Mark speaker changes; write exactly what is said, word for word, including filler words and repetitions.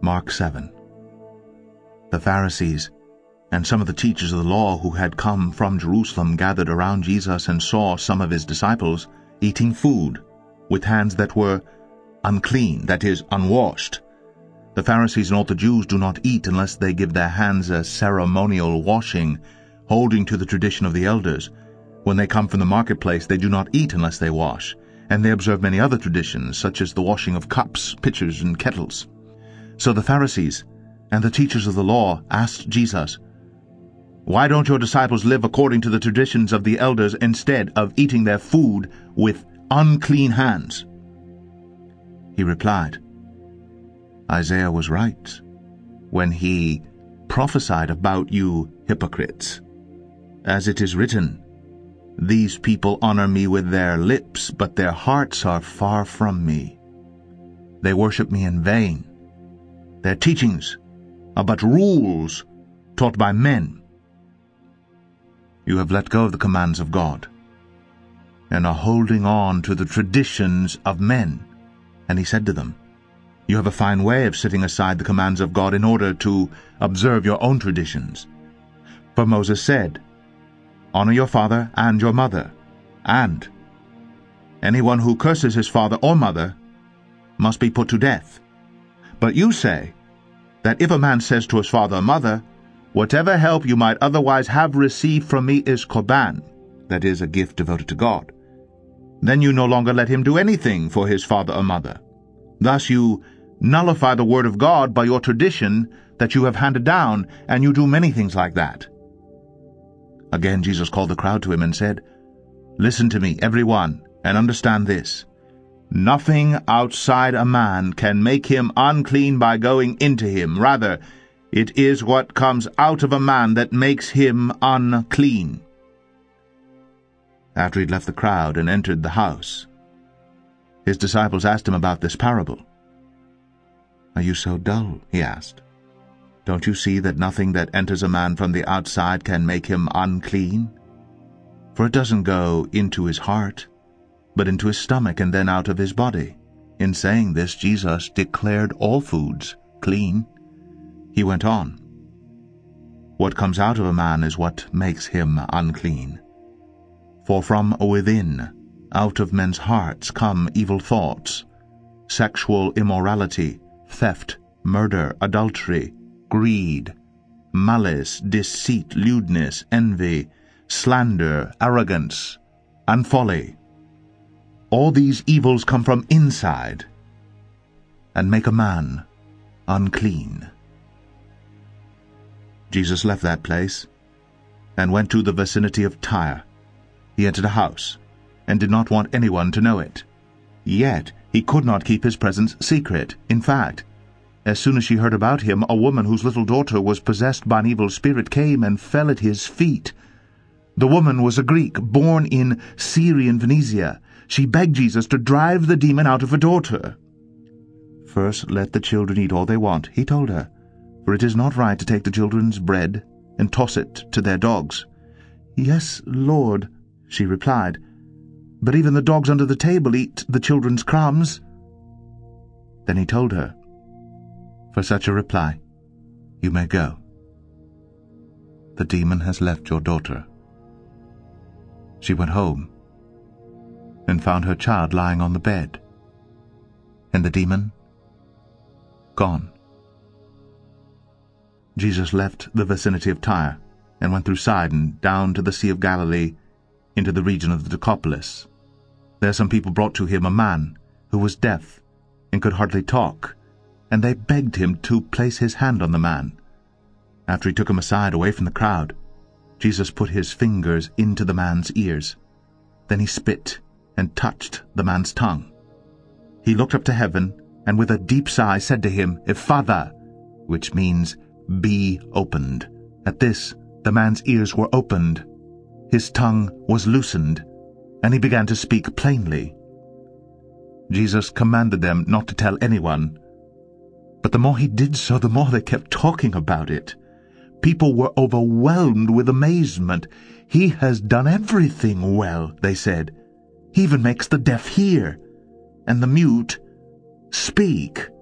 Speaker 1: Mark seven. The Pharisees and some of the teachers of the law who had come from Jerusalem gathered around Jesus and saw some of his disciples eating food with hands that were unclean, that is, unwashed. The Pharisees and all the Jews do not eat unless they give their hands a ceremonial washing, holding to the tradition of the elders. When they come from the marketplace, they do not eat unless they wash, and they observe many other traditions, such as the washing of cups, pitchers, and kettles. So the Pharisees and the teachers of the law asked Jesus, "Why don't your disciples live according to the traditions of the elders instead of eating their food with unclean hands?" He replied, "Isaiah was right when he prophesied about you hypocrites. As it is written, 'These people honor me with their lips, but their hearts are far from me. They worship me in vain. Their teachings are but rules taught by men.' You have let go of the commands of God and are holding on to the traditions of men." And he said to them, "You have a fine way of setting aside the commands of God in order to observe your own traditions. For Moses said, 'Honor your father and your mother,' and 'Anyone who curses his father or mother must be put to death.' But you say that if a man says to his father or mother, 'Whatever help you might otherwise have received from me is korban,' that is, a gift devoted to God, then you no longer let him do anything for his father or mother. Thus you nullify the word of God by your tradition that you have handed down, and you do many things like that." Again Jesus called the crowd to him and said, "Listen to me, every one, and understand this. Nothing outside a man can make him unclean by going into him. Rather, it is what comes out of a man that makes him unclean." After he had left the crowd and entered the house, his disciples asked him about this parable. "Are you so dull?" he asked. "Don't you see that nothing that enters a man from the outside can make him unclean? For it doesn't go into his heart, but into his stomach and then out of his body." In saying this, Jesus declared all foods clean. He went on, "What comes out of a man is what makes him unclean. For from within, out of men's hearts, come evil thoughts, sexual immorality, theft, murder, adultery, greed, malice, deceit, lewdness, envy, slander, arrogance, and folly. All these evils come from inside and make a man unclean." Jesus left that place and went to the vicinity of Tyre. He entered a house and did not want anyone to know it. Yet he could not keep his presence secret. In fact, as soon as she heard about him, a woman whose little daughter was possessed by an evil spirit came and fell at his feet. The woman was a Greek, born in Syrian Phoenicia. She begged Jesus to drive the demon out of her daughter. "First let the children eat all they want," he told her, "for it is not right to take the children's bread and toss it to their dogs." "Yes, Lord," she replied, "but even the dogs under the table eat the children's crumbs." Then he told her, "For such a reply, you may go. The demon has left your daughter." She went home and found her child lying on the bed, and the demon gone. Jesus left the vicinity of Tyre and went through Sidon down to the Sea of Galilee into the region of the Decapolis. There some people brought to him a man who was deaf and could hardly talk, and they begged him to place his hand on the man. After he took him aside away from the crowd, Jesus put his fingers into the man's ears. Then he spit and touched the man's tongue. He looked up to heaven and with a deep sigh said to him, "Ephphatha," which means, "be opened." At this, the man's ears were opened, his tongue was loosened, and he began to speak plainly. Jesus commanded them not to tell anyone, but the more he did so, the more they kept talking about it. People were overwhelmed with amazement. "He has done everything well," they said. "He even makes the deaf hear, and the mute speak."